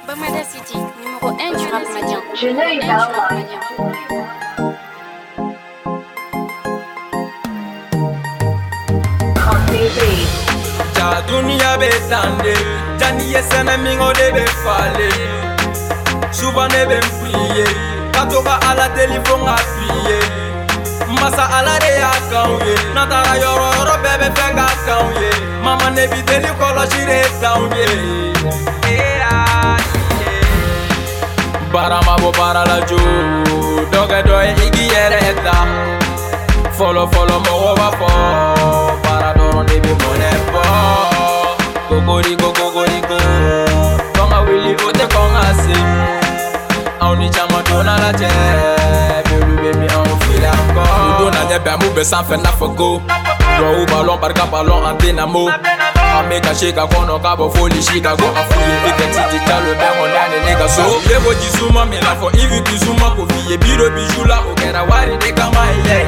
Bamada City, numéro 1 du rap malien. Je n'ai pas Ja dunia be tande, jani yesene mingo de be fale. Souvent ne be prier, katoka ala téléphone a prier. Masa ala de akauye, natara yoro yoro bebe fenga akauye. Mama ne bi deli kolo shire tauye. Barama bo para la jo, doge doye igi yere eta. Follow mo over for, para doro ne be monepo. Gogorigo, konga willy vote konga si. Auni chama dona la je, baby me on feel encore. Dona ne be mu be san fe na fogo. Ro ballon barka ballon en dynamo. Ameka shika kono kabo foli shika go afuye viketi titalo be monane nigga so. Yebo jisuma me la for ivi bizuma ko vie biro bijula okera wari de kama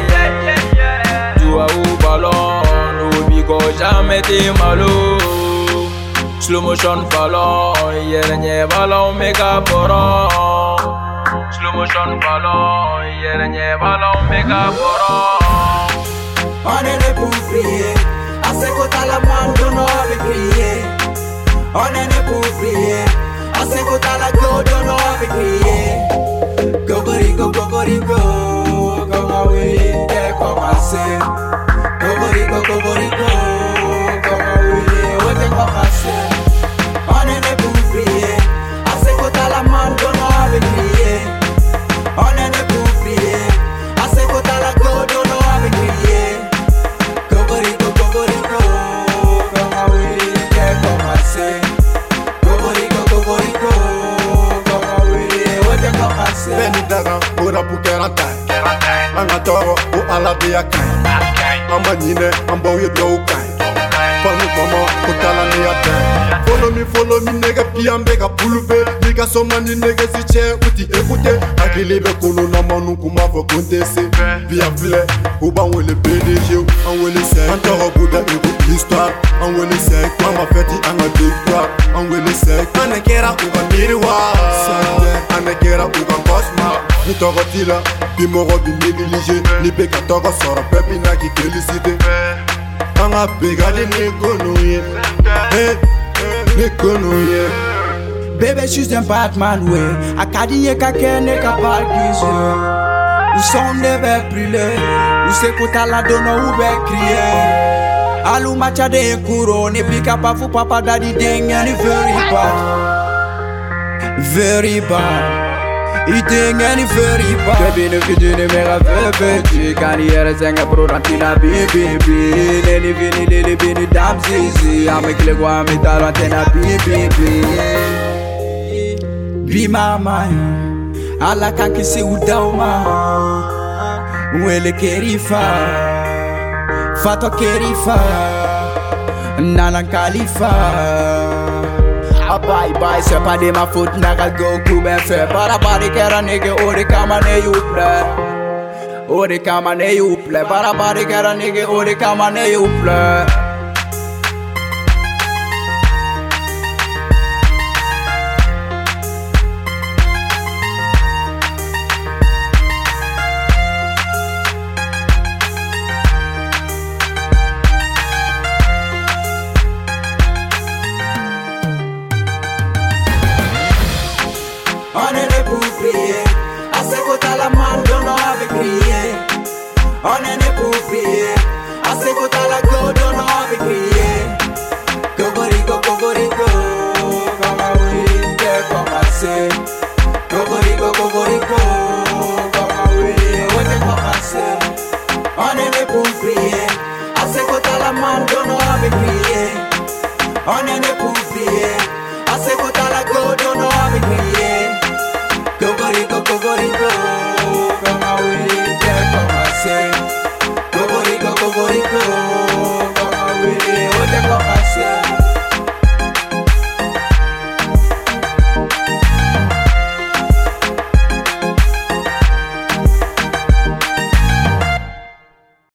Tu as ballon, n'oublie que jamais t'es malo. Slow motion ballon, yere ballon mega boron. Slow motion ballon, yere ballon mega boron. On est né pour prier, à ce côté la main de nos crier. On est né pour prier, à ce côté la gueule de nos crier. Gogorigo, comme a oui, comme a c'est. Gogorigo, comme a oui, comme a c'est. On est né pour prier, à ce côté la main de nos crier. On est né pour prier, à ce côté la gueule de nos crier. Gogorigo, comme a oui, comme a c'est. Gogorigo, comme a oui, comme a c'est. Beni daga, ora bukera tai. Anga toro, o ala de akai. Amba nyine, amba uye bro kai. Fanu komo, kotala ni atai. Follow me, nigga, piambega pulupe. Nigga soma ni nigga si che uti ekute. Akilebe kono na manu kuma fo kontese. Bien flé, uba wele PDG, an wele se. An toro buda ego l'histoire. An wele se, kwa ma feti anga victoire. An wele se, ane kera uga miroir. Ane kera uga cosma. Ni toro tila, pi moro bi négligé. Ni beka toro soro pepi na ki félicité. Anga bega de negonouye. Baby, she's the Batman way. Akadiye kakene kaparkize. Ou son neve brûlé. Ou se kota la dono ou be crier. Alu macha de kuro. Ne pika pa fu papa daddy ding and very bad. Very bad. Eating any very bad. Baby, no kid in mega baby. Can you hear a singer prodantina baby? Lenny vini lily bini damn zizi. I'm a click one me tarantina baby. Be my mind. Alla kan kisi udauma. Wele kerifa. Fato kerifa. Nana Khalifa. Bye bye, c'est pas de ma faute, naga go ben fait. Barabari kera nigga, ori kamane youple. Ori kamane youple. Barabari kera nigga, ori kamane youple. On est né pour prier, à ce côté la main de nos avec crier. On est né pour prier, à ce côté la gueule de nos avec crier. Gogorigo, comme a oui, comme a c'est. Gogorigo, comme a oui, comme a c'est. On est né pour prier, à ce côté la main de nos avec crier. On est né pour prier.